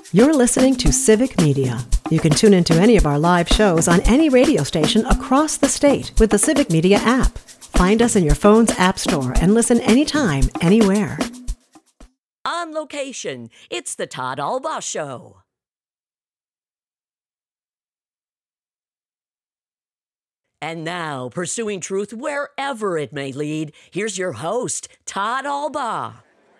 You're listening to Civic Media. You can tune into any of our live shows on any radio station across the state with the Civic Media app. Find us in your phone's app store and listen anytime, anywhere. On location, it's the Todd Albaugh Show. And now, pursuing truth wherever it may lead, here's your host, Todd Albaugh.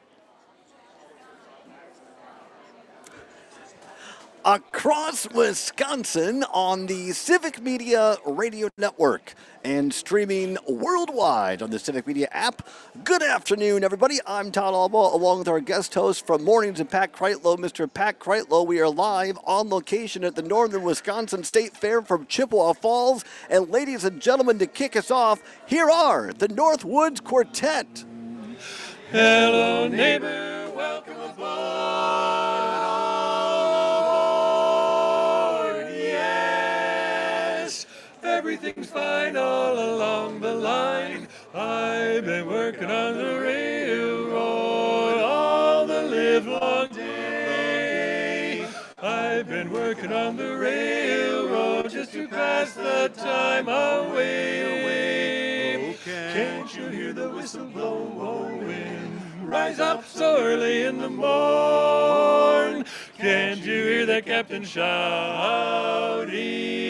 Across Wisconsin on the Civic Media Radio Network and streaming worldwide on the Civic Media app. Good afternoon, everybody. I'm Todd Albaugh, along with our guest host from Mornings and Pat Kreitlow, Mr. Pat Kreitlow. We are live on location at the Northern Wisconsin State Fair from Chippewa Falls. And ladies and gentlemen, to kick us off, here are the Northwoods Quartet. Hello, neighbor, welcome aboard. Everything's fine all along the line. I've been working on the railroad all the livelong day. I've been working on the railroad just to pass the time away. Can't you hear the whistle blowing? Rise up so early in the morn. Can't you hear the captain shouting?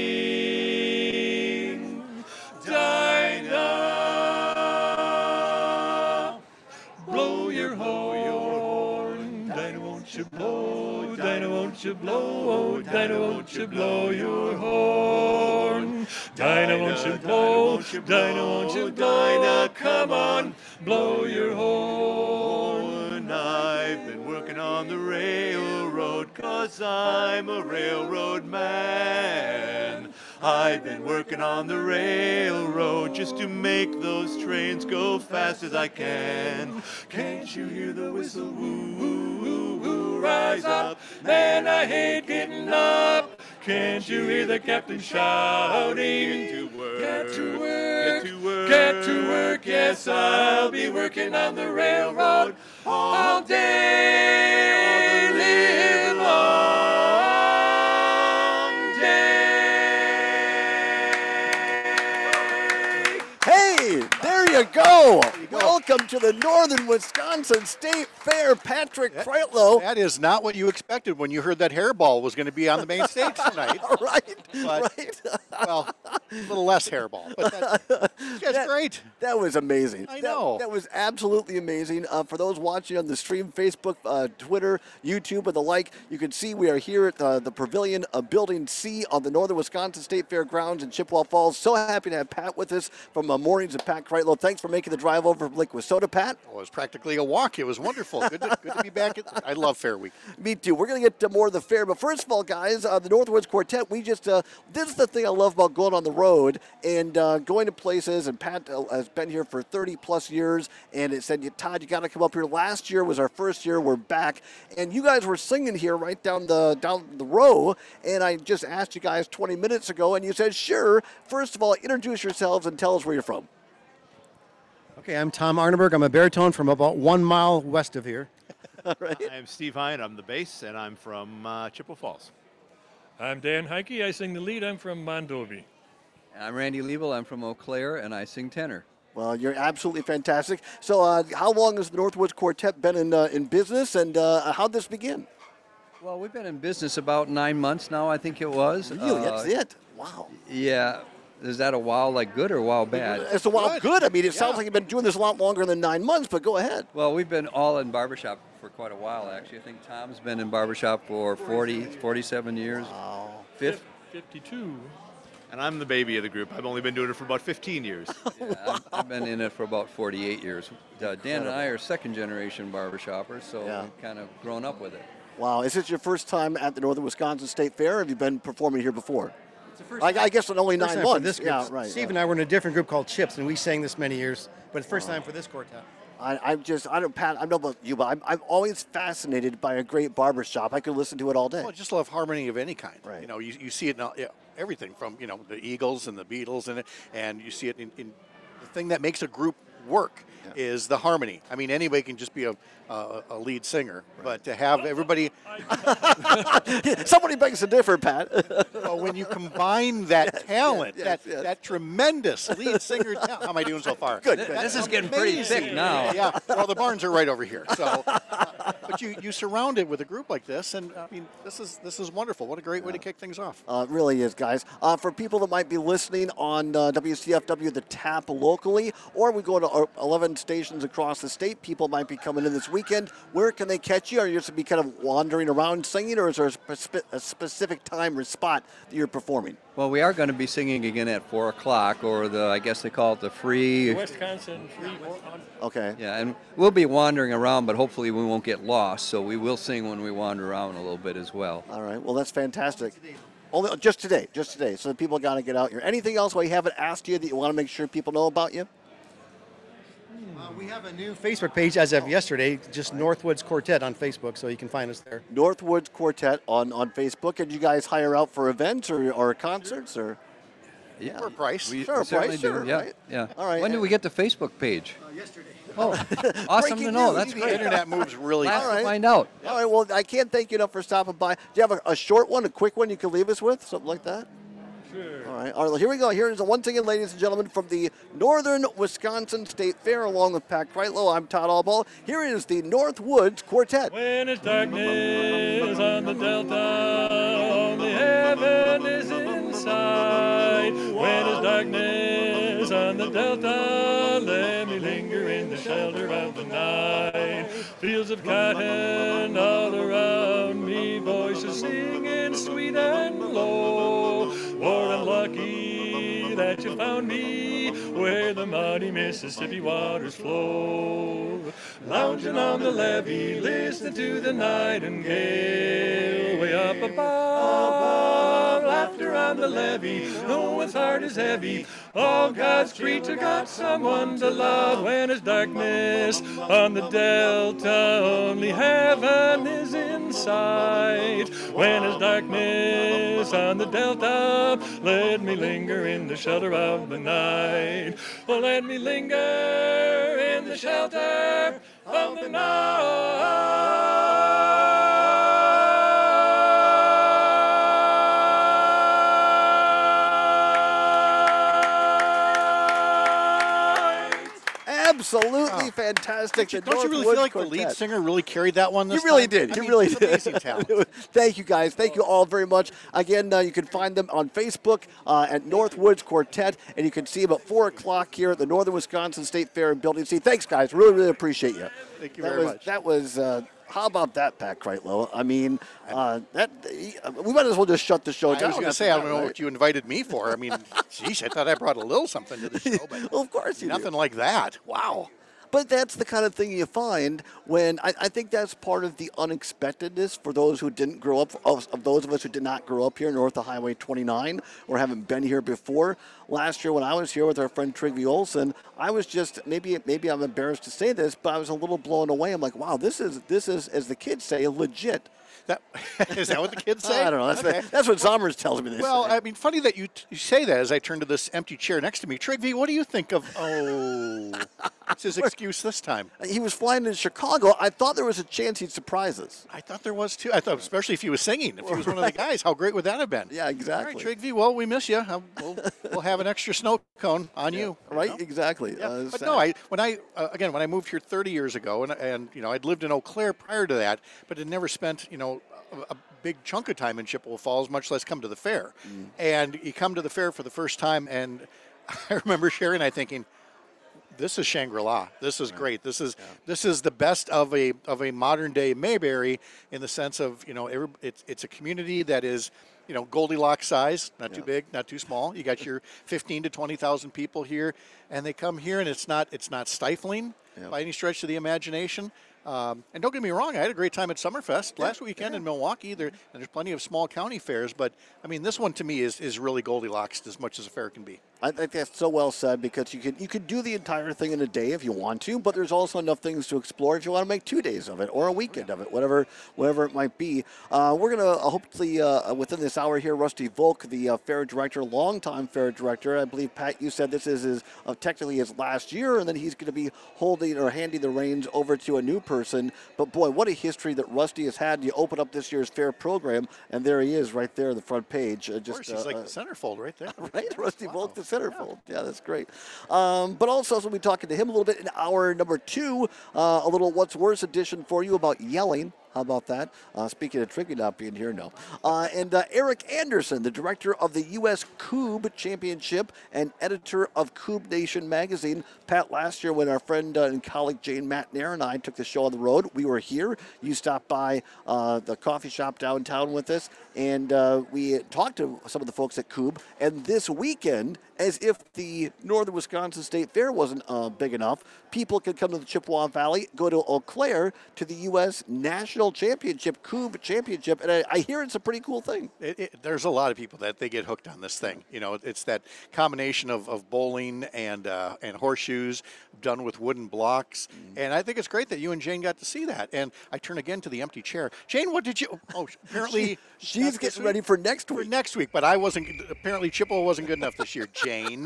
Dinah, blow your horn. Dinah, won't you blow? Dinah, won't you blow? Dinah, won't you blow your horn? Dinah, won't you blow? Dinah, won't you blow? Dinah, come on, blow your horn. I've been working on the railroad 'cause I'm a railroad man. I've been working on the railroad just to make those trains go fast as I can. Can't you hear the whistle? Woo, woo, woo, woo, rise up, man, I hate getting up. Can't you hear the captain shouting? Get to work, get to work, get to work, get to work. Yes, I'll be working on the railroad all day, live long. There you go. Welcome to the Northern Wisconsin State Fair, Patrick Kreitlow. That is not what you expected when you heard that hairball was going to be on the main stage tonight. Right. Well, a little less hairball, but that's great. That was amazing. I know. That was absolutely amazing. For those watching on the stream, Facebook, Twitter, YouTube, and the like, you can see we are here at the Pavilion of Building C on the Northern Wisconsin State Fairgrounds in Chippewa Falls. So happy to have Pat with us from Mornings and Pat Kreitlow. Thanks for making the drive over from Lake Wissota, Pat. Well, it was practically a walk. It was wonderful. Good to be back. I love Fair Week. Me too. We're going to get to more of the fair. But first of all, guys, the Northwoods Quartet, we just, this is the thing I love about going on the road and going to places. And Pat has been here for 30 plus years. And it said, Todd, you got to come up here. Last year was our first year. We're back. And you guys were singing here right down the row. And I just asked you guys 20 minutes ago. And you said, sure. First of all, introduce yourselves and tell us where you're from. Okay, I'm Tom Arneberg. I'm a baritone from about 1 mile west of here. Right. I'm Steve Hine. I'm the bass, and I'm from Chippewa Falls. I'm Dan Heike. I sing the lead. I'm from Mondovi. I'm Randy Liebel. I'm from Eau Claire, and I sing tenor. Well, you're absolutely fantastic. So how long has the Northwoods Quartet been in business, and how'd this begin? Well, we've been in business about 9 months now, I think it was. Really? That's it? Wow. Yeah. Is that a wow like good or wow bad? It's a wow good. I mean, it sounds like you've been doing this a lot longer than 9 months, but go ahead. Well, we've been all in barbershop for quite a while, actually. I think Tom's been in barbershop for 47 years. Wow. 52. And I'm the baby of the group. I've only been doing it for about 15 years. Yeah, I've been in it for about 48 years. Dan and I are second-generation barbershoppers, so we've kind of grown up with it. Wow. Is this your first time at the Northern Wisconsin State Fair, or have you been performing here before? I guess in only 9 months. This group. Yeah, right. Steve and I were in a different group called Chips, and we sang this many years, but it's the first time for this quartet. I don't, Pat, I don't know about you, but I'm always fascinated by a great barber shop. I could listen to it all day. Well, I just love harmony of any kind. Right. You know, you see it in everything from, the Eagles and the Beatles and you see it in the thing that makes a group work is the harmony. I mean, anybody can just be a lead singer, but to have everybody... Somebody begs to differ, Pat. Well, when you combine that talent, that tremendous lead singer talent... How am I doing so far? Good. This is getting pretty thick now. Yeah, well, the barns are right over here. So, but you surround it with a group like this, and I mean, this is wonderful. What a great way to kick things off. It really is, guys. For people that might be listening on WCFW, the Tap locally, or we go to 11 stations across the state, people might be coming in this weekend. Where can they catch you? Are you just to be kind of wandering around singing, or is there a specific time or spot that you're performing? Well, we are going to be singing again at 4 o'clock, or I guess they call it the free. Wisconsin free. Okay. Yeah, and we'll be wandering around, but hopefully we won't get lost. So we will sing when we wander around a little bit as well. All right. Well, that's fantastic. Only just today. So the people got to get out here. Anything else we haven't asked you that you want to make sure people know about you? We have a new Facebook page as of yesterday, just Northwoods Quartet on Facebook, so you can find us there. Northwoods Quartet on Facebook. And you guys hire out for events or concerts or? Yeah, For a price. We Sure, certainly price, do. sure, Yeah, right. yeah. All right. When did we get the Facebook page? Yesterday. Oh, awesome Breaking to know. news. That's The great. internet moves really Glad fast. All right. to find out. All right. Well, I can't thank you enough for stopping by. Do you have a short one, a quick one you can leave us with? Something like that? Sure. All right. All right. Here we go. Here is once again, ladies and gentlemen, from the Northern Wisconsin State Fair, along with Pat Kreitlow. I'm Todd Allball. Here is the Northwoods Quartet. When it's darkness on the delta, only heaven is inside. When it's darkness on the delta, let me linger in the shelter of the night. Fields of cotton all around me, voices singing sweet and low. Lord, I'm lucky that you found me where the mighty Mississippi waters flow. Lounging on the levee, listening to the nightingale. Way up above, laughter on the levee. No one's heart is heavy. All God's creature got someone to love. When it's darkness on the delta, only heaven is in sight. When it's darkness on the delta, let me linger in the shelter of the night. Oh, let me linger in the shelter of the night. Absolutely fantastic. Don't you really feel like the lead singer really carried that one this You really time? did. I You mean, really it's did. amazing talent. Thank you, guys. Thank you all very much. Again, you can find them on Facebook at Northwoods Quartet, and you can see them at 4 o'clock here at the Northern Wisconsin State Fair in Building C. Thanks, guys. Really, really appreciate you. Thank you very much. That was. How about that, Pat Kreitlow? I mean, we might as well just shut the show I down. was going to say, I don't know what you invited me for. I mean, geez, I thought I brought a little something to the show, but Well, of course you do. nothing like that. Wow. But that's the kind of thing you find when I think that's part of the unexpectedness for those who didn't grow up, of those of us who did not grow up here north of Highway 29 or haven't been here before. Last year when I was here with our friend Trygve Olsen, I was just, maybe I'm embarrassed to say this, but I was a little blown away. I'm like, wow, this is, as the kids say, legit. Is that what the kids say? I don't know. That's what Zommers tells me. Well, say. I mean, funny that you say that as I turn to this empty chair next to me. Trygve, what do you think of, it's his excuse this time. He was flying to Chicago. I thought there was a chance he'd surprise us. I thought there was, too. I thought, especially if he was singing. If he was one of the guys, how great would that have been? Yeah, exactly. All right, Trygve, well, we miss you. We'll have an extra snow cone on you. Right, You know? exactly. Yeah. But no, when I moved here 30 years ago, and I'd lived in Eau Claire prior to that, but had never spent, a big chunk of time in Chippewa Falls, much less come to the fair. And you come to the fair for the first time, and I remember Sherry and I thinking, this is Shangri-La. This is great. This is the best of a modern day Mayberry in the sense of it's a community that is Goldilocks size, not too big, not too small. You got your 15 to 20,000 people here, and they come here, and it's not stifling by any stretch of the imagination. And don't get me wrong, I had a great time at Summerfest last weekend in Milwaukee. There's plenty of small county fairs, but I mean, this one to me is really Goldilocks as much as a fair can be. I think that's so well said, because you could do the entire thing in a day if you want to, but there's also enough things to explore if you want to make 2 days of it or a weekend of it, whatever it might be. We're going to hopefully within this hour here, Rusty Volk, the fair director, longtime fair director. I believe, Pat, you said this is technically his last year, and then he's going to be holding or handing the reins over to a new person. But boy, what a history that Rusty has had. You open up this year's fair program, and there he is right there on the front page. Of course, he's like the centerfold right there. Right, Rusty Volk, the centerfold. Yeah, that's great. But also, we'll be talking to him a little bit in hour number 2, a little What's Worse edition for you about yelling. How about that? Speaking of Triggy not being here, no. And Eric Anderson, the director of the U.S. Coob Championship and editor of Coob Nation magazine. Pat, last year when our friend and colleague Jane Matnair and I took the show on the road, we were here. You stopped by the coffee shop downtown with us, and we talked to some of the folks at Coob. And this weekend, as if the Northern Wisconsin State Fair wasn't big enough, people can come to the Chippewa Valley, go to Eau Claire to the U.S. National Championship, Coob Championship, and I hear it's a pretty cool thing. There's a lot of people that they get hooked on this thing. You know, it's that combination of bowling and horseshoes done with wooden blocks, and I think it's great that you and Jane got to see that. And I turn again to the empty chair. Jane, what did you? Oh, apparently she's getting ready for next week. For next week, but I wasn't. Apparently, Chippewa wasn't good enough this year. Jane.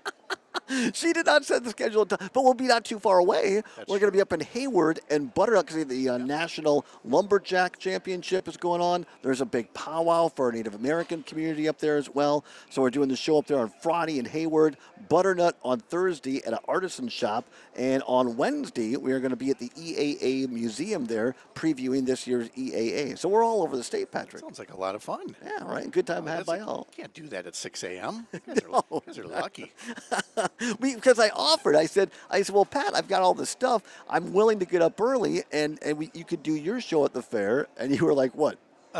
She did not set the schedule, but we'll be not too far away. We're going to be up in Hayward and Butternut because the National Lumberjack Championship is going on. There's a big powwow for our Native American community up there as well. So we're doing the show up there on Friday in Hayward, Butternut on Thursday at an artisan shop, and on Wednesday we are going to be at the EAA Museum there previewing this year's EAA. So we're all over the state, Patrick. Sounds like a lot of fun. Yeah, right. Good time had by all. You can't do that at 6 a.m. You guys are lucky. Because I offered, I said, well, Pat, I've got all this stuff. I'm willing to get up early, and you could do your show at the fair. And you were like, what?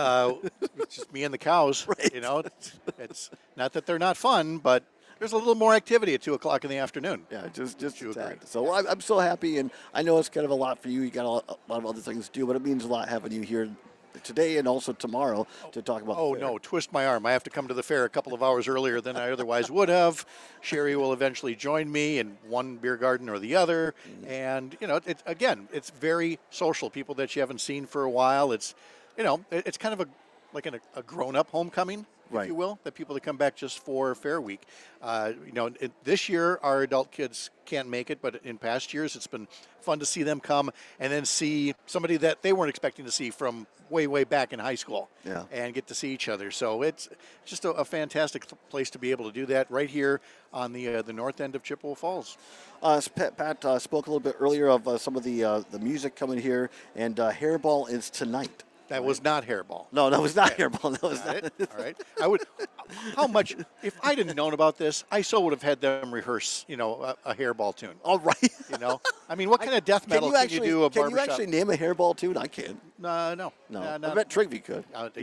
It's just me and the cows. Right. You know, it's not that they're not fun, but there's a little more activity at 2 o'clock in the afternoon. Yeah, just a tad. So I'm so happy, and I know it's kind of a lot for you. You got a lot of other things to do, but it means a lot having you here today and also tomorrow to talk about the fair. No, twist my arm. I have to come to the fair a couple of hours earlier than I otherwise would have. Sherry will eventually join me in one beer garden or the other. Mm-hmm. And, you know, it's very social. People that you haven't seen for a while. It's, you know, it's kind of like a grown-up homecoming, if you will, that people that come back just for Fair Week. You know, this year our adult kids can't make it, but in past years it's been fun to see them come and then see somebody that they weren't expecting to see from way back in high school, and get to see each other. So it's just a fantastic place to be able to do that right here on the north end of Chippewa Falls. Pat spoke a little bit earlier of some of the music coming here, and Hairball is tonight. That was not Hairball. No, that was not Hairball. That was not. All right. I would. How much? If I didn't known about this, I so would have had them rehearse, you know, a Hairball tune. All right. You know, I mean, what kind of death metal can you do? Can you actually name a Hairball tune? I can't. No. I bet Trigby could.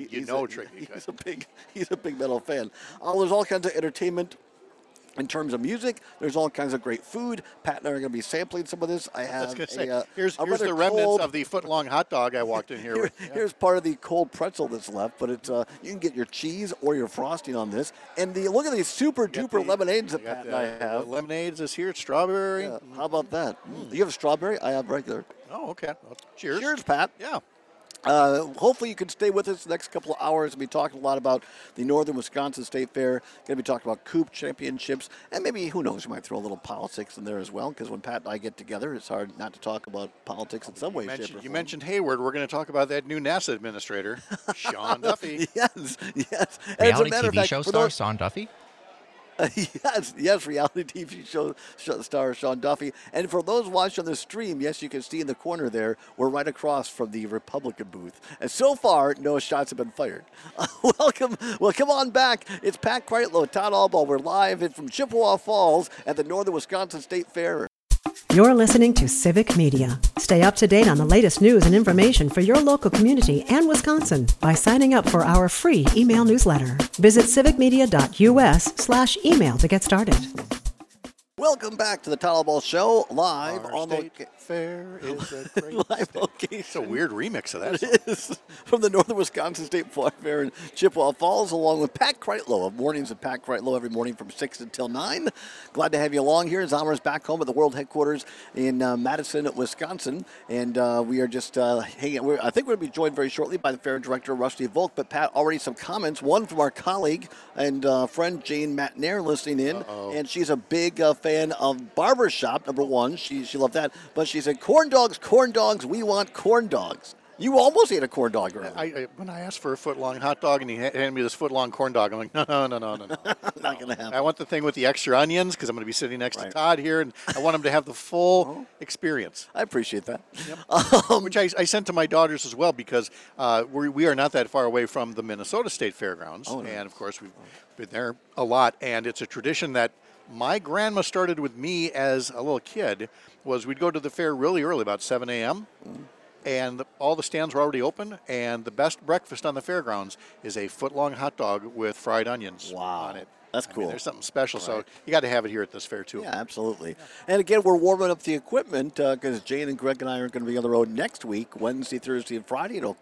Trigby could. He's a big metal fan. There's all kinds of entertainment. In terms of music, there's all kinds of great food. Pat and I are going to be sampling some of this. I have here's the remnants of the foot-long hot dog I walked in here with. Here's part of the cold pretzel that's left, but it's you can get your cheese or your frosting on this. And look at these super-duper lemonades that Pat and I have. Lemonades is here, strawberry. Yeah, how about that? You have a strawberry? I have regular. Oh, okay. Well, cheers. Cheers, Pat. Yeah. Hopefully you can stay with us the next couple of hours. We'll be talking a lot about the Northern Wisconsin State Fair. Going to be talking about Coob Championships, and maybe, who knows, we might throw a little politics in there as well, because when Pat and I get together, it's hard not to talk about politics in some way, shape, or form. You mentioned Hayward. We're going to talk about that new NASA administrator, Sean Duffy. Yes. Reality TV show star Sean Duffy? Yes, reality TV show star Sean Duffy. And for those watching the stream, yes, you can see in the corner there, we're right across from the Republican booth. And so far, no shots have been fired. Welcome on back. It's Pat Kreitlow, Todd Albaugh. We're live from Chippewa Falls at the Northern Wisconsin State Fair. You're listening to Civic Media. Stay up to date on the latest news and information for your local community and Wisconsin by signing up for our free email newsletter. Visit civicmedia.us/email to get started. Welcome back to the Tyler Ball Show, live Our on state the fair is a great live state. location. It's a weird remix of that song. It is from the Northern Wisconsin State Fair in Chippewa Falls, along with Pat Kreitlow of Mornings with Pat Kreitlow every morning from 6 until 9. Glad to have you along here. Zomer's back home at the world headquarters in Madison, Wisconsin, and we are just hanging out. I think we're going to be joined very shortly by the fair director, Rusty Volk. But Pat, already some comments. One from our colleague and friend Jane Matnair listening in, and she's a big fan of Barbershop, number one. She loved that. But she said, corn dogs, we want corn dogs. You almost ate a corn dog earlier. When I asked for a foot-long hot dog and he handed me this foot-long corn dog, I'm like, no. Not going to happen. I want the thing with the extra onions because I'm going to be sitting next to Todd here, and I want him to have the full experience. I appreciate that. Yep. Which I sent to my daughters as well because we are not that far away from the Minnesota State Fairgrounds. Oh, nice. And, of course, we've been there a lot, and it's a tradition that my grandma started with me as a little kid. Was we'd go to the fair really early, about 7 a.m., and all the stands were already open, and the best breakfast on the fairgrounds is a foot-long hot dog with fried onions on it. That's I cool. mean, there's something special, so you got to have it here at this fair, too. Yeah, absolutely. And again, we're warming up the equipment because Jane and Greg and I are going to be on the road next week, Wednesday, Thursday, and Friday in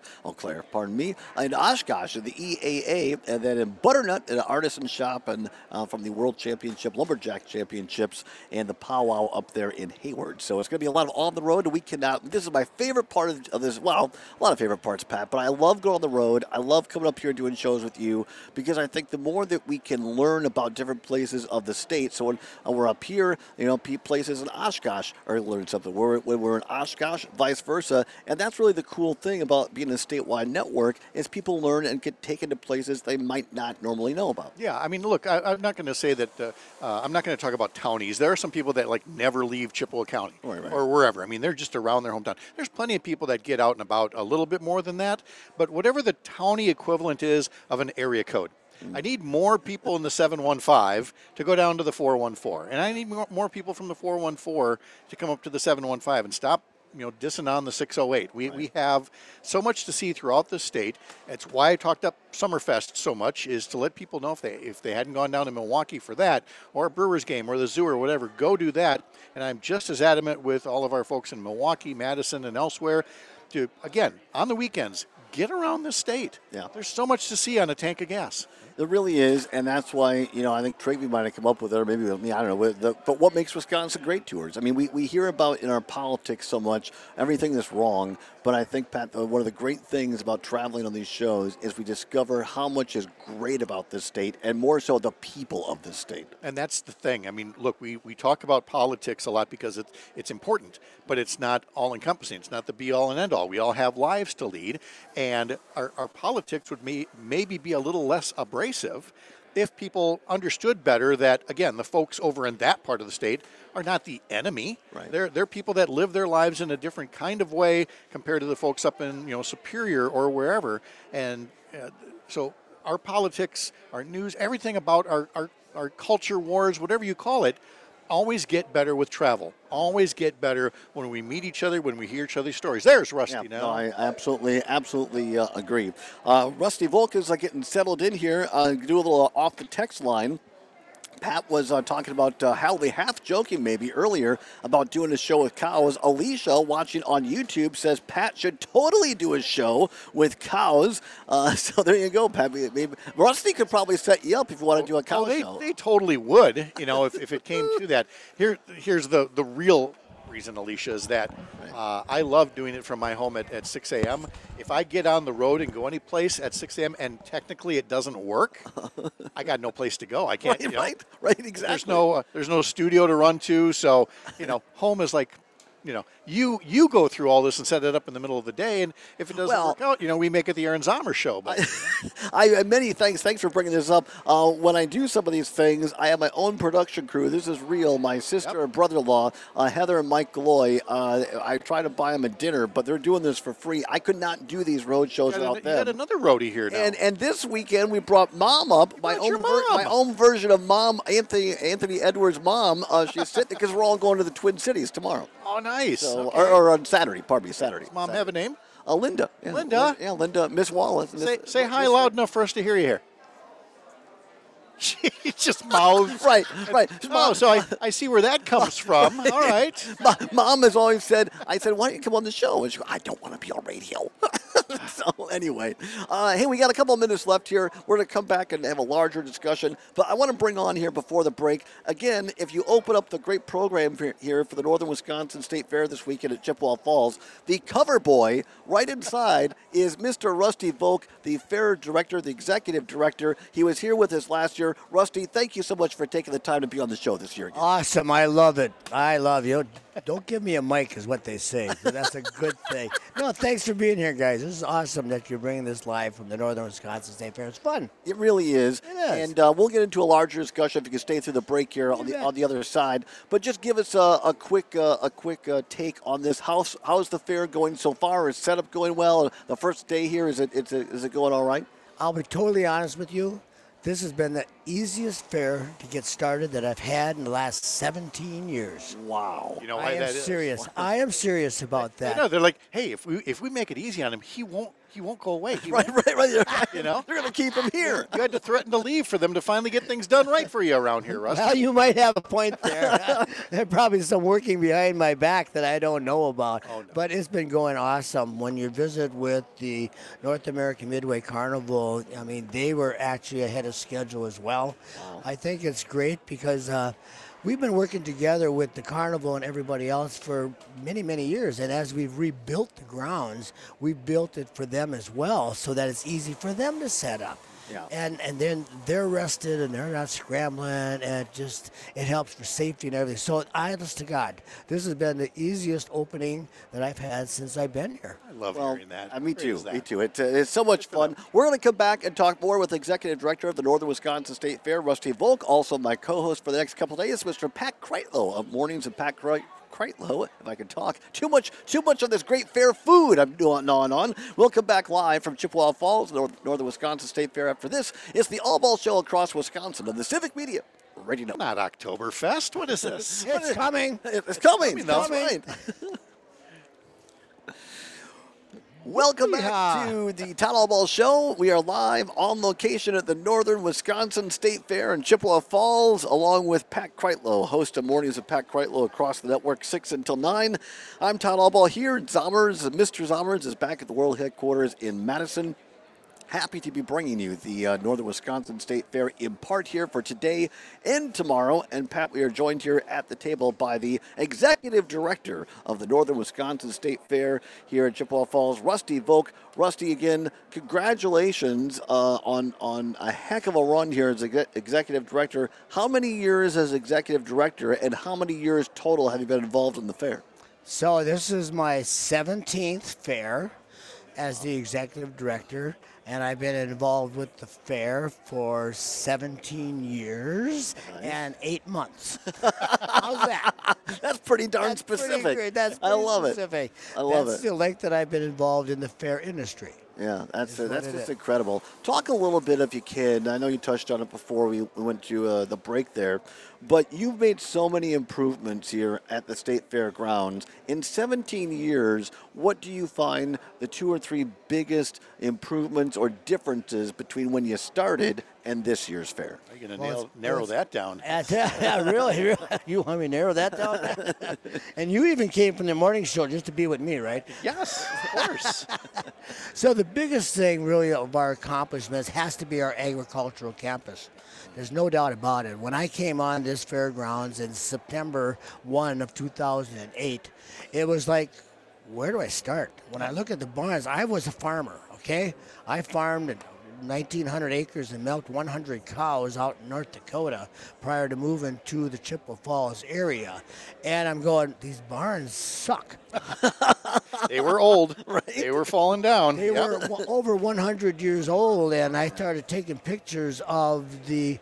in Oshkosh at the EAA, and then in Butternut at an artisan shop and from the World Championship, Lumberjack Championships, and the powwow up there in Hayward. So it's going to be a lot of on the road. We cannot. This is my favorite part of this. Well, a lot of favorite parts, Pat, but I love going on the road. I love coming up here and doing shows with you because I think the more that we can learn about different places of the state. So when we're up here, places in Oshkosh are learning something. When we're in Oshkosh, vice versa. And that's really the cool thing about being a statewide network is people learn and get taken to places they might not normally know about. Yeah, I mean, look, I'm not going to say that, I'm not going to talk about townies. There are some people that, never leave Chippewa County or wherever. I mean, they're just around their hometown. There's plenty of people that get out and about a little bit more than that. But whatever the townie equivalent is of an area code, I need more people in the 715 to go down to the 414. And I need more people from the 414 to come up to the 715 and stop, dissing on the 608. We have so much to see throughout the state. It's why I talked up Summerfest so much, is to let people know if they hadn't gone down to Milwaukee for that, or a Brewers game, or the zoo, or whatever, go do that. And I'm just as adamant with all of our folks in Milwaukee, Madison, and elsewhere to, again, on the weekends, get around the state. Yeah. There's so much to see on a tank of gas. There really is, and that's why, I think Trigby might have come up with it, or maybe with me, I don't know. But what makes Wisconsin great tours? I mean, we hear about in our politics so much, everything that's wrong, but I think, Pat, one of the great things about traveling on these shows is we discover how much is great about this state, and more so the people of this state. And that's the thing. I mean, look, we talk about politics a lot because it's important, but it's not all-encompassing. It's not the be-all and end-all. We all have lives to lead, and our politics would maybe be a little less abrasive if people understood better that, again, the folks over in that part of the state are not the enemy. Right. They're people that live their lives in a different kind of way compared to the folks up in Superior or wherever. And so our politics, our news, everything about our culture wars, whatever you call it, always get better with travel. Always get better when we meet each other, when we hear each other's stories. There's Rusty now. No, I absolutely agree. Rusty Volk is getting settled in here. Do a little off the text line. Pat was talking about half joking maybe earlier about doing a show with cows. Alicia, watching on YouTube, says Pat should totally do a show with cows. So there you go, Pat. Maybe Rusty could probably set you up if you want to do a cow show. They totally would, if it came to that. Here's the real reason, Alicia, is that I love doing it from my home at 6 a.m. If I get on the road and go any place at 6 a.m. and technically it doesn't work, I got no place to go. I can't. Right, exactly. There's no studio to run to, so home is like. You go through all this and set it up in the middle of the day, and if it doesn't work out, we make it the Aaron Zomer show. But many thanks for bringing this up. When I do some of these things, I have my own production crew. This is real. My sister and brother-in-law, Heather and Mike Galloy. I try to buy them a dinner, but they're doing this for free. I could not do these road shows without them. You got another roadie here now. And this weekend we brought Mom up. My own version of Mom, Anthony Edwards' mom. She's sitting because we're all going to the Twin Cities tomorrow. Oh, nice. So, or on Saturday, Saturday. Does Mom have a name? Linda. Yeah, Linda? Linda, Miss Wallace. Say hi loud enough for us to hear you here. She just mouthed. Right. Oh, so I see where that comes from. All right. Mom has always said, I said, why don't you come on the show? And she goes, I don't want to be on radio. So anyway, hey, we got a couple of minutes left here. We're going to come back and have a larger discussion. But I want to bring on here before the break, again, if you open up the great program here for the Northern Wisconsin State Fair this weekend at Chippewa Falls, the cover boy right inside is Mr. Rusty Volk, the fair director, the executive director. He was here with us last year. Rusty, thank you so much for taking the time to be on the show this year again. Awesome. I love it. I love you. Don't give me a mic is what they say. So that's a good thing. No, thanks for being here, guys. This is awesome that you're bringing this live from the Northern Wisconsin State Fair. It's fun. It really is. It is. And we'll get into a larger discussion if you can stay through the break here on the other side. But just give us a quick take on this. How's the fair going so far? Is setup going well? The first day here, is it going all right? I'll be totally honest with you. This has been the easiest fair to get started that I've had in the last 17 years. Wow. You know why that is? Serious. I am serious about that. No, they're like, hey, if we make it easy on him, he won't go away. Right. You know? They're going to keep him here. You had to threaten to leave for them to finally get things done right for you around here, Russ. Well, you might have a point there. There's probably some working behind my back that I don't know about. Oh, no. But it's been going awesome. When you visit with the North American Midway Carnival, I mean, they were actually ahead of schedule as well. Wow. I think it's great because we've been working together with the carnival and everybody else for many, many years. And as we've rebuilt the grounds, we built it for them as well so that it's easy for them to set up. Yeah. And then they're rested and they're not scrambling, and it helps for safety and everything. So honest to God, this has been the easiest opening that I've had since I've been here. I love hearing that. Me too. It's so much fun. We're going to come back and talk more with Executive Director of the Northern Wisconsin State Fair, Rusty Volk. Also, my co-host for the next couple of days, Mr. Pat Kreitlow of Mornings of Pat Kreitlow, if I can talk. Too much of this great fair food I'm gnawing on. We'll come back live from Chippewa Falls, Northern Wisconsin State Fair. After this, it's the All Ball Show across Wisconsin on the Civic Media Radio Network. Not Oktoberfest. What is this? It's coming. It's coming. That's right. Welcome back to the Town All Ball Show. We are live on location at the Northern Wisconsin State Fair in Chippewa Falls, along with Pat Kreitlow, host of Mornings of Pat Kreitlow across the network, 6 until 9. I'm Town All Ball here. Mr. Zommers is back at the World Headquarters in Madison. Happy to be bringing you the Northern Wisconsin State Fair in part here for today and tomorrow. And Pat, we are joined here at the table by the Executive Director of the Northern Wisconsin State Fair here at Chippewa Falls, Rusty Volk. Rusty, again, congratulations on a heck of a run here as Executive Director. How many years as Executive Director and how many years total have you been involved in the fair? So this is my 17th fair as the Executive Director. And I've been involved with the fair for 17 years and 8 months. How's that? That's pretty darn specific. Pretty great. That's pretty I love specific. I love That's it. the length that I've been involved in the fair industry. Yeah, that's what it just is. incredible. Talk a little bit, if you can. I know you touched on it before we went to the break there, but you've made so many improvements here at the State Fairgrounds. In 17 years, what do you find the 2 or 3 biggest improvements or differences between when you started and this year's fair? Are you going to narrow that down? Really? You want me to narrow that down? And you even came from the morning show just to be with me, right? Yes, of course. So the biggest thing really of our accomplishments has to be our agricultural campus. There's no doubt about it. When I came on this fairgrounds in September 1 of 2008, it was like, where do I start? When I look at the barns, I was a farmer, okay? I farmed 1,900 acres and milked 100 cows out in North Dakota prior to moving to the Chippewa Falls area. And I'm going, these barns suck. They were old. Right. They were falling down. They were over 100 years old, and I started taking pictures of the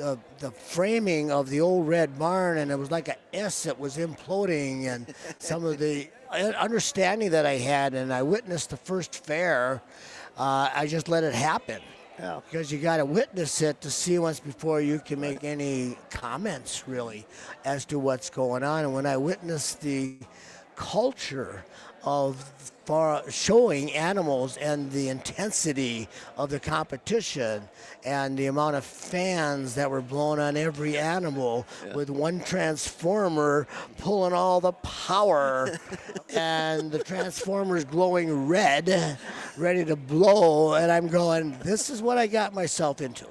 framing of the old red barn, and it was like a S that was imploding, and some of the understanding that I had, and I witnessed the first fair. I just let it happen. Yeah. Because you got to witness it to see once before you can make any comments, really, as to what's going on. And when I witnessed the culture of showing animals and the intensity of the competition and the amount of fans that were blown on every animal with one transformer pulling all the power and the transformers glowing red, ready to blow. And I'm going, this is what I got myself into.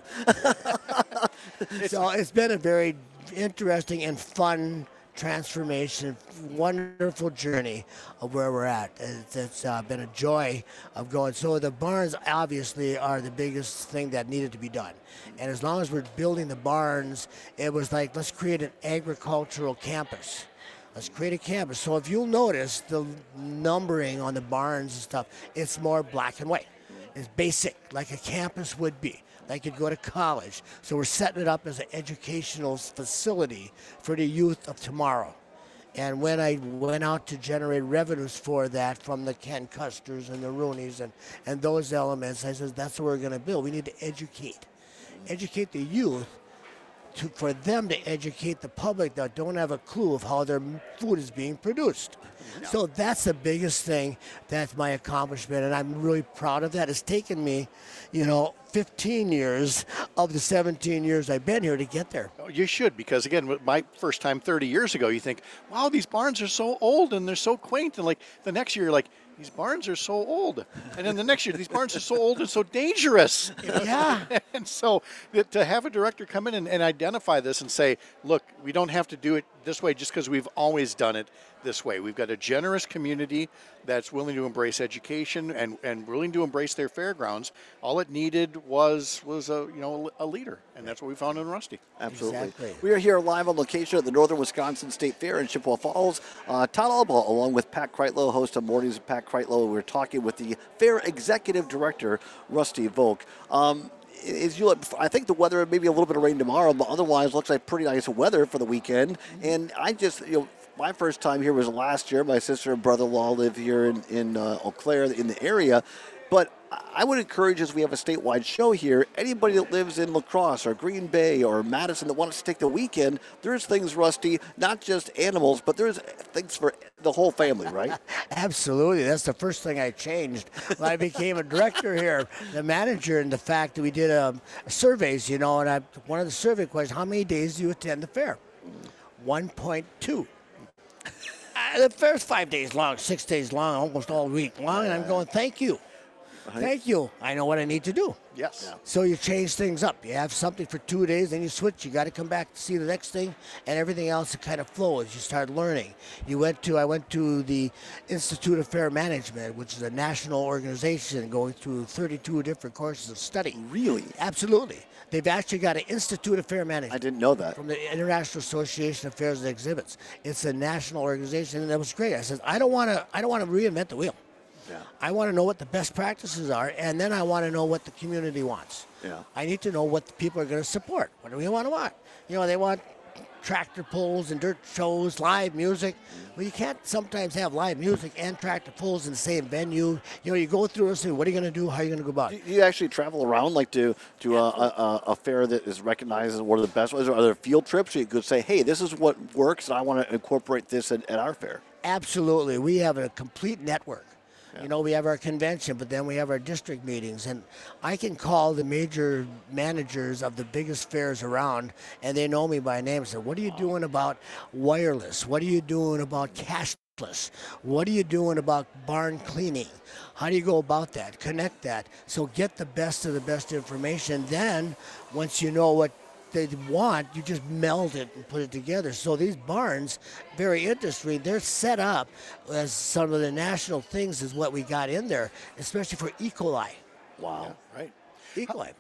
So it's been a very interesting and fun transformation, wonderful journey of where we're at. It's been a joy of going. So the barns obviously are the biggest thing that needed to be done. And as long as we're building the barns, it was like, let's create an agricultural campus. Let's create a campus. So if you'll notice the numbering on the barns and stuff, it's more black and white. It's basic, like a campus would be. Like you'd go to college. So we're setting it up as an educational facility for the youth of tomorrow. And when I went out to generate revenues for that from the Ken Custers and the Rooneys and those elements, I said, that's what we're going to build. We need to educate the youth for them to educate the public that don't have a clue of how their food is being produced. So that's the biggest thing. That's my accomplishment, and I'm really proud of that. It's taken me, 15 years of the 17 years I've been here to get there. You should, because again, my first time 30 years ago, you think, wow, these barns are so old and they're so quaint. And like the next year, you're like, these barns are so old. And then the next year, these barns are so old and so dangerous. Yeah. And so to have a director come in and identify this and say, look, we don't have to do it this way just because we've always done it this way. We've got a generous community that's willing to embrace education and willing to embrace their fairgrounds. All it needed was a leader, and that's what we found in Rusty. Absolutely. Exactly. We are here live on location at the Northern Wisconsin State Fair in Chippewa Falls. Todd Alba, along with Pat Kreitlow, host of Mornings with Pat Kreitlow. We're talking with the Fair Executive Director, Rusty Volk. As you look, I think the weather, maybe a little bit of rain tomorrow, but otherwise looks like pretty nice weather for the weekend. And I just, my first time here was last year. My sister and brother-in-law live here in Eau Claire, in the area. But I would encourage, as we have a statewide show here, anybody that lives in La Crosse or Green Bay or Madison that wants to take the weekend, there's things, Rusty, not just animals, but there's things for the whole family, right? Absolutely. That's the first thing I changed when I became a director here, the manager, and the fact that we did surveys, and one of the survey questions, how many days do you attend the fair? 1.2. The fair's 5 days long, 6 days long, almost all week long, and I'm going, thank you. Thank you. I know what I need to do. Yes. Yeah. So you change things up. You have something for 2 days, then you switch. You got to come back to see the next thing, and everything else kind of flows. You start learning. I went to the Institute of Fair Management, which is a national organization going through 32 different courses of study. Really? Absolutely. They've actually got an Institute of Fair Management. I didn't know that. From the International Association of Fairs and Exhibits. It's a national organization, and that was great. I said, I don't want to reinvent the wheel. Yeah. I want to know what the best practices are, and then I want to know what the community wants. Yeah. I need to know what the people are going to support. What do we want to want? They want tractor pulls and dirt shows, live music. Well, you can't sometimes have live music and tractor pulls in the same venue. You go through and say, what are you going to do? How are you going to go about it? Do you actually travel around, like to a fair that is recognized as one of the best ones? Are there field trips where you could say, hey, this is what works, and I want to incorporate this at our fair? Absolutely. We have a complete network. Yeah. We have our convention, but then we have our district meetings. And I can call the major managers of the biggest fairs around, and they know me by name. So what are you doing about wireless? What are you doing about cashless? What are you doing about barn cleaning? How do you go about that? Connect that. So get the best of the best information. Then, once you know what they want, you just meld it and put it together. So these barns, very interesting, they're set up as some of the national things is what we got in there, especially for E. coli. Wow. Yeah, right. E. coli.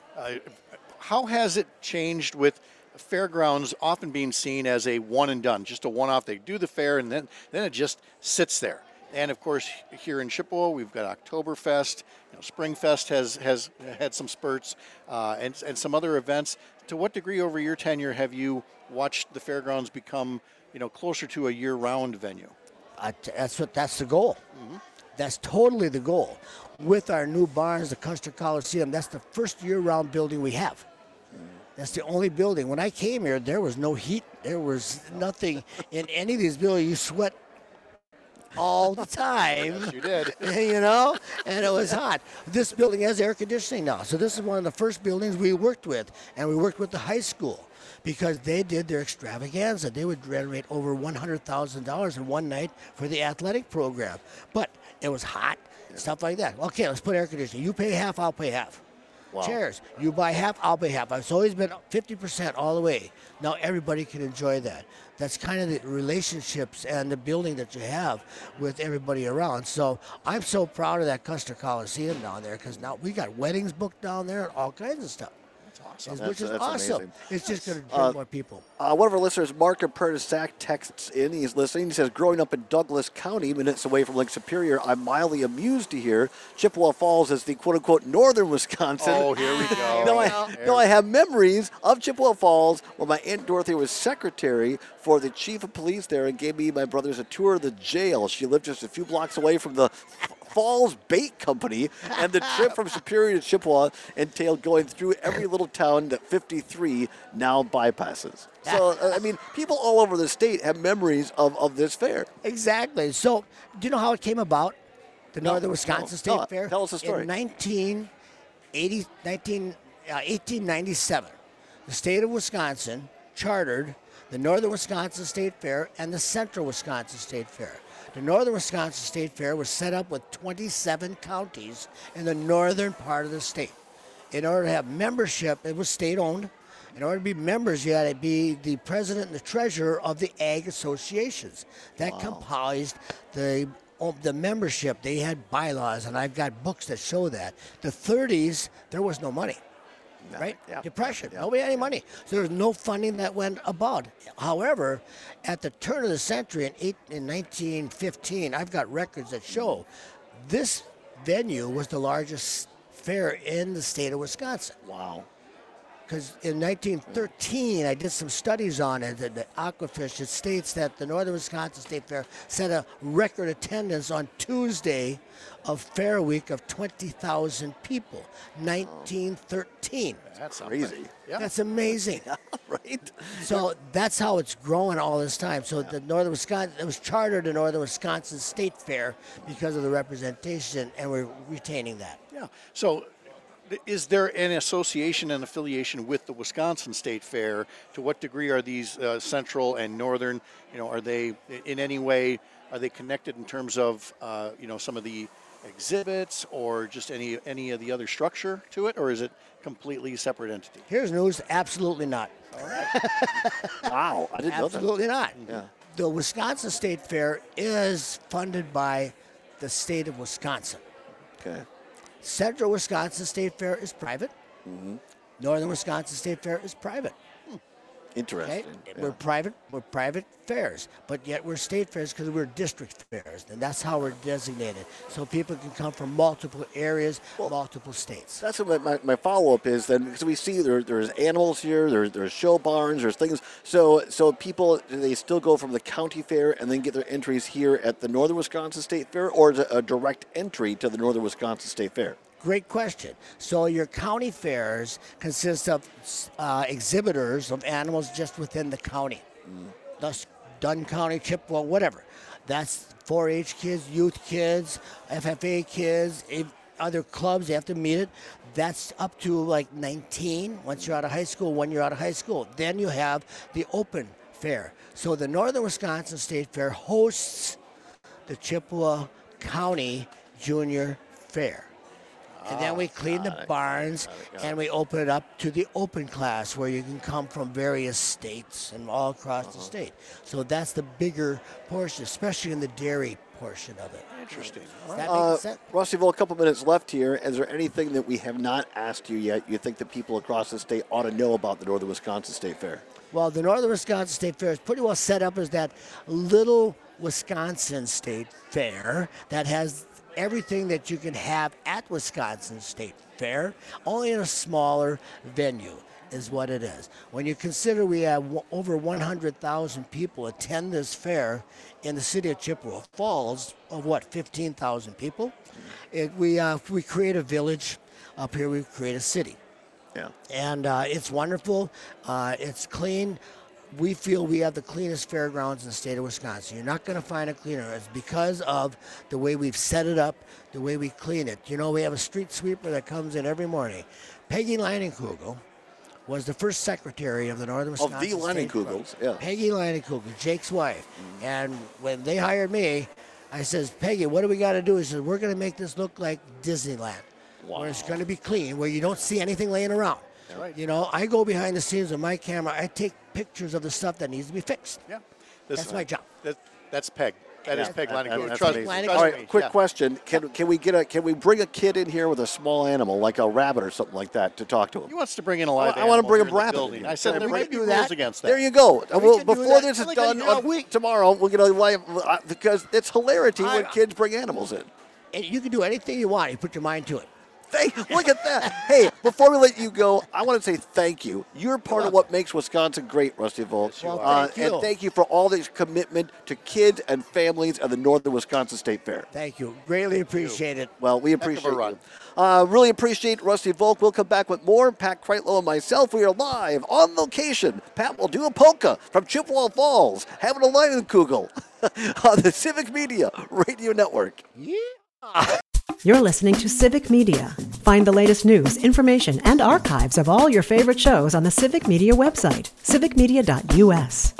How has it changed with fairgrounds often being seen as a one and done, just a one-off? They do the fair and then it just sits there. And of course, here in Chippewa, we've got Oktoberfest. Springfest has had some spurts, and some other events. To what degree over your tenure have you watched the fairgrounds become, closer to a year-round venue? That's the goal. Mm-hmm. That's totally the goal. With our new barns, the Custer Coliseum, that's the first year-round building we have. That's the only building. When I came here, there was no heat. There was nothing in any of these buildings. You sweat all the time. Yes, you did. You know, and it was hot. This building has air conditioning now. So this is one of the first buildings we worked with, and we worked with the high school because they did their extravaganza. They would generate over $100,000 in one night for the athletic program. But it was hot, stuff like that. Okay, let's put air conditioning. You pay half, I'll pay half. Wow. Chairs, you buy half, I'll pay half. It's always been 50% all the way. Now everybody can enjoy that. That's kind of the relationships and the building that you have with everybody around. So I'm so proud of that Custer Coliseum down there because now we got weddings booked down there and all kinds of stuff. Which is awesome. Amazing. It's just going to bring more people. One of our listeners, Mark in Sac, texts in. He's listening. He says, growing up in Douglas County, minutes away from Lake Superior, I'm mildly amused to hear Chippewa Falls is the quote-unquote northern Wisconsin. Oh, here we go. I have memories of Chippewa Falls where my Aunt Dorothy was secretary for the chief of police there and gave me and my brothers a tour of the jail. She lived just a few blocks away from the Falls Bait Company, and the trip from Superior to Chippewa entailed going through every little town that 53 now bypasses. So, I mean, people all over the state have memories of this fair. Exactly. So, do you know how it came about? The Northern Wisconsin State Fair? Tell us the story. In 1897, the state of Wisconsin chartered the Northern Wisconsin State Fair and the Central Wisconsin State Fair. The Northern Wisconsin State Fair was set up with 27 counties in the northern part of the state. In order to have membership, it was state-owned. In order to be members, you had to be the president and the treasurer of the ag associations. That comprised the membership. They had bylaws, and I've got books that show that. The 30s, there was no money. Right? Yeah. Depression. Nobody had any money. So there was no funding that went about. However, at the turn of the century in 1915, I've got records that show this venue was the largest fair in the state of Wisconsin. Wow. Because in 1913, I did some studies on it, the Aquafish. It states that the Northern Wisconsin State Fair set a record attendance on Tuesday of Fair Week of 20,000 people, 1913. That's crazy. Yeah. That's amazing. Right? So that's how it's growing all this time. So the Northern Wisconsin, it was chartered the Northern Wisconsin State Fair because of the representation, and we're retaining that. Yeah. So is there an association and affiliation with the Wisconsin State Fair? To what degree are these central and northern, are they in any way, are they connected in terms of, some of the exhibits or just any of the other structure to it, or is it completely separate entity? Here's news, absolutely not. All right. Wow, I didn't know that. Absolutely not. Yeah. The Wisconsin State Fair is funded by the state of Wisconsin. Okay. Central Wisconsin State Fair is private. Mm-hmm. Northern Wisconsin State Fair is private. Interesting. Okay? We're private fairs, but yet we're state fairs because we're district fairs, and that's how we're designated. So people can come from multiple areas, multiple states. That's what my follow-up is then, because we see there's animals here, there's show barns, there's things. So people, do they still go from the county fair and then get their entries here at the Northern Wisconsin State Fair, or is it a direct entry to the Northern Wisconsin State Fair? Great question. So your county fairs consist of exhibitors of animals just within the county. Thus, Dunn County, Chippewa, whatever. That's 4-H kids, youth kids, FFA kids, other clubs, you have to meet it. That's up to like 19 once you're out of high school, when you're out of high school. Then you have the open fair. So the Northern Wisconsin State Fair hosts the Chippewa County Junior Fair. And then we clean the barns and we open it up to the open class where you can come from various states and all across the state. So that's the bigger portion, especially in the dairy portion of it. Interesting. Does that make sense? Rustyville, a couple minutes left here. Is there anything that we have not asked you yet you think that people across the state ought to know about the Northern Wisconsin State Fair? Well, the Northern Wisconsin State Fair is pretty well set up as that little Wisconsin State Fair that has everything that you can have at Wisconsin State Fair, only in a smaller venue is what it is. When you consider we have over 100,000 people attend this fair in the city of Chippewa Falls, of 15,000 people, we create a village. Up here we create a city. Yeah. And it's wonderful. It's clean. we feel we have the cleanest fairgrounds in the state of Wisconsin. You're not going to find a cleaner. It's because of the way we've set it up, the way we clean it. You know, we have a street sweeper that comes in every morning. Peggy Leinenkugel was the first secretary of the Northern Wisconsin Of the Leinenkugels, yeah. Peggy Leinenkugel, Jake's wife. And when they hired me, I says, Peggy, what do we got to do? He says, we're going to make this look like Disneyland, where it's going to be clean, where you don't see anything laying around. Right. You know, I go behind the scenes with my camera. I take pictures of the stuff that needs to be fixed. Yeah. That's my job. That's Peg. That is Peg Leinenkugel. That's Trust me. amazing. Trust All me. right, quick question. Can we bring a kid in here with a small animal, like a rabbit or something like that, to talk to him? He wants to bring in a live I want to animal bring here a in the rabbit. building. in I here. said there might be rules against that. There you go. can do Before that. this is Like done tomorrow, we'll get a live, because it's hilarity when kids bring animals in. And you can do anything you want. You put your mind to it. Look at that. Hey, before we let you go, I want to say thank you. You're part of what makes Wisconsin great, Rusty Volk. Thank you. And thank you for all this commitment to kids and families at the Northern Wisconsin State Fair. Thank you. Greatly appreciate it. Well, we appreciate you. Really appreciate Rusty Volk. We'll come back with more. Pat Kreitlow and myself, we are live on location. Pat will do a polka from Chippewa Falls, having a Leinenkugel on the Civic Media Radio Network. Yeah. You're listening to Civic Media. Find the latest news, information, and archives of all your favorite shows on the Civic Media website, civicmedia.us.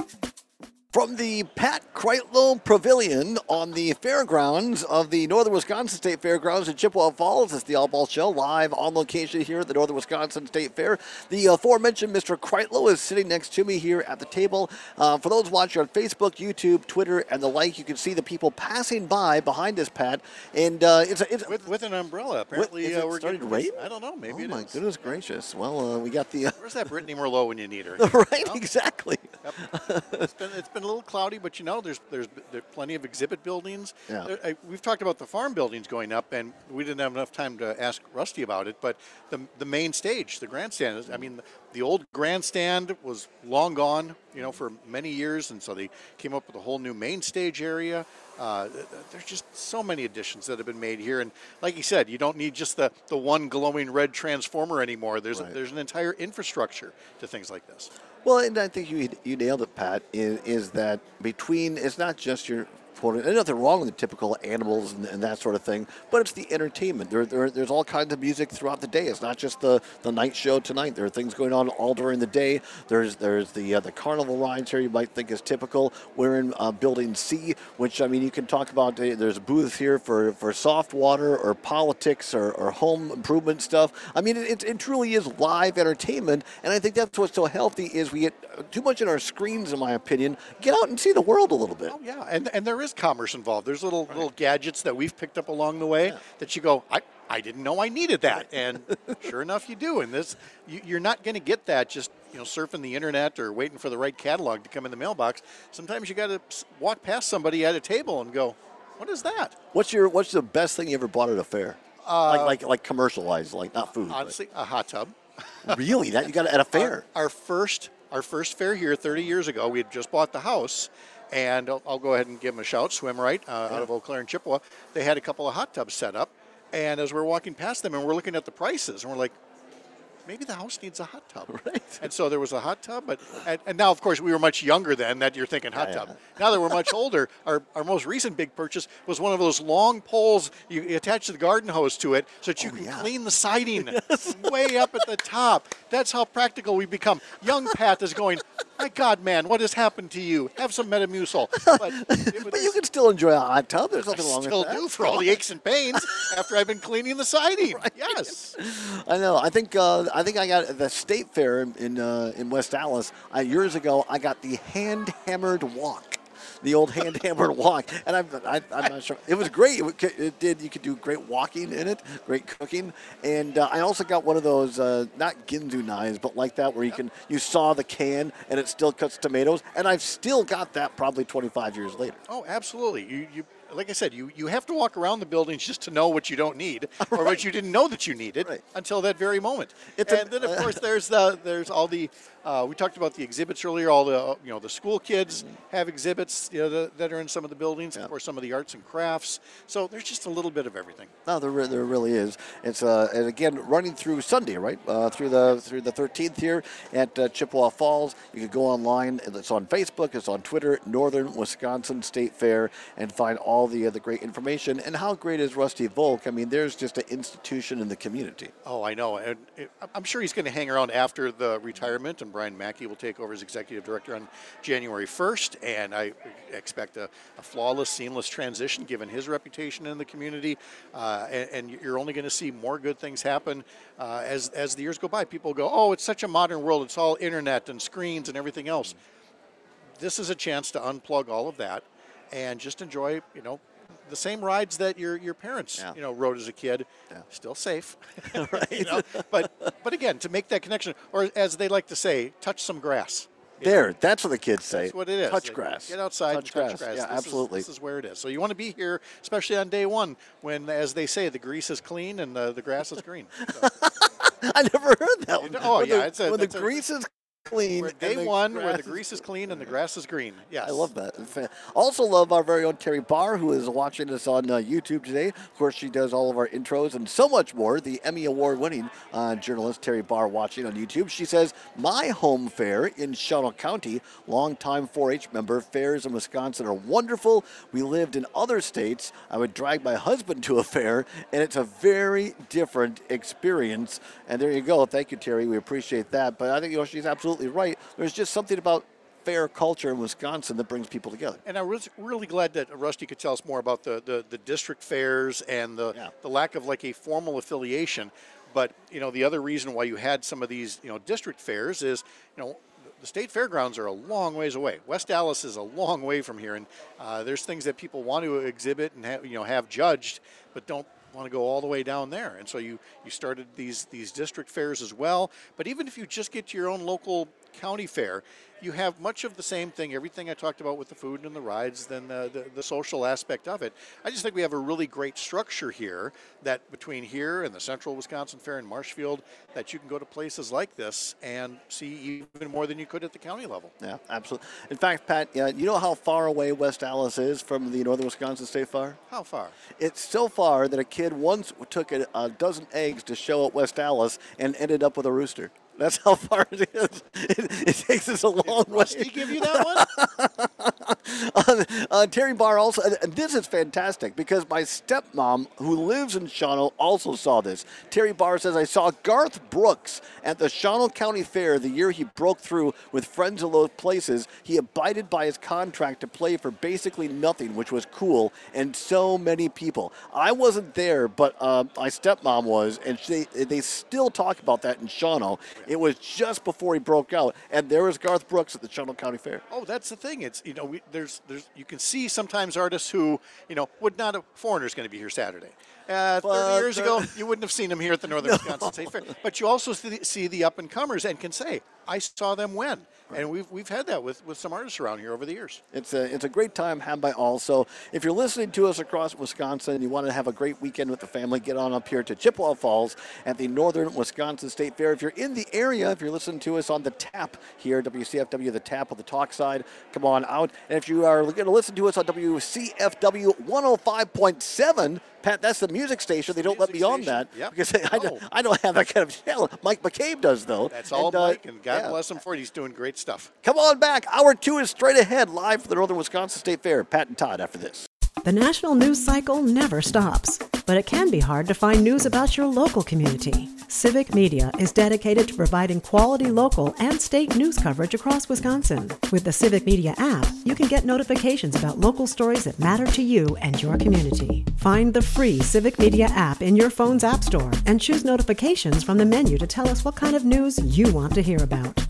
From the Pat Kreitlow Pavilion on the fairgrounds of the Northern Wisconsin State Fairgrounds in Chippewa Falls, it's the All Ball Show, live on location here at the Northern Wisconsin State Fair. The aforementioned Mr. Kreitlow is sitting next to me here at the table. For those watching on Facebook, YouTube, Twitter, and the like, you can see the people passing by behind us, Pat. And it's with an umbrella. Apparently, we're starting to rain. I don't know. Maybe my goodness gracious. Well, we got the. Where's that Brittany Merlot when you need her? Right, exactly. Yep. It's been a little cloudy, but there's plenty of exhibit buildings. Yeah. We've talked about the farm buildings going up, and we didn't have enough time to ask Rusty about it. But the main stage, the grandstand, the old grandstand was long gone, for many years, and so they came up with a whole new main stage area. There's just so many additions that have been made here, and like you said, you don't need just the one glowing red transformer anymore. There's an entire infrastructure to things like this. Well, and I think you nailed it, Pat, is that it's not just your, there's nothing wrong with the typical animals and that sort of thing, but it's the entertainment. There's all kinds of music throughout the day. It's not just the night show tonight. There are things going on all during the day. There's the carnival rides here you might think is typical. We're in Building C, which, you can talk about. There's booths here for soft water or politics or home improvement stuff. It truly is live entertainment, and I think that's what's so healthy is we get too much in our screens, in my opinion. Get out and see the world a little bit. Oh, yeah, and there is commerce involved. There's little gadgets that we've picked up along the way that you go, I didn't know I needed that, and sure enough, you do. And you're not going to get that just surfing the internet or waiting for the right catalog to come in the mailbox. Sometimes you got to walk past somebody at a table and go, "What is that?" What's the best thing you ever bought at a fair? Like commercialized, like not food. Honestly, a hot tub. Really? That you got it at a fair? Our first fair here 30 years ago, we had just bought the house. And I'll go ahead and give them a shout. Swim Right out of Eau Claire and Chippewa. They had a couple of hot tubs set up. And as we're walking past them and we're looking at the prices, and we're like, maybe the house needs a hot tub. Right. And so there was a hot tub. And now, of course, we were much younger then that you're thinking hot tub. Now that we're much older, our most recent big purchase was one of those long poles you attach the garden hose to it so that you can clean the siding way up at the top. That's how practical we become. Young Pat is going, my God, man, what has happened to you? Have some Metamucil. But you can still enjoy a hot tub. There's nothing wrong with that. I still do for all the aches and pains after I've been cleaning the siding. Right. Yes. I know. I think I got at the State Fair in West Allis years ago. I got the hand-hammered walk. The old hand-hammered walk, and I'm not sure. It was great. It did. You could do great walking in it, great cooking, and I also got one of those not Ginsu knives, but like that where you saw the can and it still cuts tomatoes, and I've still got that probably 25 years later. Oh, absolutely. like I said, you have to walk around the buildings just to know what you don't need or what you didn't know that you needed until that very moment. Then, of course, there's all the we talked about the exhibits earlier. All the the school kids have exhibits that are in some of the buildings. Of course, some of the arts and crafts. So there's just a little bit of everything. No, there really is. It's and again running through Sunday, right? Through the 13th here at Chippewa Falls. You can go online. It's on Facebook. It's on Twitter. Northern Wisconsin State Fair, and find all the great information. And how great is Rusty Volk? I mean, there's just an institution in the community. Oh, I know. And I'm sure he's going to hang around after the retirement, and Brian Mackey will take over as executive director on January 1st. And I expect a flawless, seamless transition given his reputation in the community. And you're only going to see more good things happen as the years go by. People go, oh, it's such a modern world. It's all internet and screens and everything else. This is a chance to unplug all of that and just enjoy, the same rides that your parents, rode as a kid. Still safe, right? But again, to make that connection, or as they like to say, touch some grass. That's what the kids say. That's what it is. Touch grass. Get outside and touch grass. Yeah, absolutely. This is where it is. So you want to be here, especially on day one, when, as they say, the grease is clean and the grass is green. So. I never heard that one. Oh, when the grease is clean. Day one, where the grease is clean and the grass is green. Yes. I love that. Also love our very own Terry Barr, who is watching us on YouTube today. Of course, she does all of our intros and so much more. The Emmy Award-winning journalist Terry Barr watching on YouTube. She says, my home fair in Shawano County, longtime 4-H member, fairs in Wisconsin are wonderful. We lived in other states. I would drag my husband to a fair, and it's a very different experience. And there you go. Thank you, Terry. We appreciate that. But I think she's absolutely right. There's just something about fair culture in Wisconsin that brings people together. And I was really glad that Rusty could tell us more about the district fairs and the lack of like a formal affiliation. But, the other reason why you had some of these, district fairs is, the state fairgrounds are a long ways away. West Allis is a long way from here. And there's things that people want to exhibit and have judged, but don't want to go all the way down there. And so you started these district fairs as well. But even if you just get to your own local county fair, you have much of the same thing, everything I talked about with the food and the rides, then the social aspect of it. I just think we have a really great structure here that between here and the Central Wisconsin Fair in Marshfield, that you can go to places like this and see even more than you could at the county level. Yeah, absolutely. In fact, Pat, you know how far away West Allis is from the Northern Wisconsin State Fair? How far? It's so far that a kid once took a dozen eggs to show at West Allis and ended up with a rooster. That's how far it is. It takes us a long way. Did Rusty give you that one? Terry Barr also, and this is fantastic because my stepmom, who lives in Shawano, also saw this. Terry Barr says, I saw Garth Brooks at the Shawano County Fair the year he broke through with friends of those places. He abided by his contract to play for basically nothing, which was cool, and so many people. I wasn't there, but my stepmom was, and they still talk about that in Shawano. It was just before he broke out, and there was Garth Brooks at the Shawano County Fair. Oh, that's the thing. It's there's you can see sometimes artists who would not have. Foreigner's going to be here Saturday. 30 years ago, you wouldn't have seen them here at the Northern Wisconsin State Fair. But you also see the up and comers and can say, I saw them when. Right. And we've had that with some artists around here over the years. It's a great time had by all. So if you're listening to us across Wisconsin and you want to have a great weekend with the family, get on up here to Chippewa Falls at the Northern Wisconsin State Fair. If you're in the area, if you're listening to us on the Tap here, WCFW, the Tap on the talk side, come on out. And if you are going to listen to us on WCFW 105.7, Pat, that's the music station. They don't let me on that because I don't have that kind of channel. Mike McCabe does, though. That's all Mike, and God bless him for it. He's doing great stuff. Come on back. Hour 2 is straight ahead, live from the Northern Wisconsin State Fair. Pat and Todd after this. The national news cycle never stops, but it can be hard to find news about your local community. Civic Media is dedicated to providing quality local and state news coverage across Wisconsin. With the Civic Media app, you can get notifications about local stories that matter to you and your community. Find the free Civic Media app in your phone's app store and choose notifications from the menu to tell us what kind of news you want to hear about.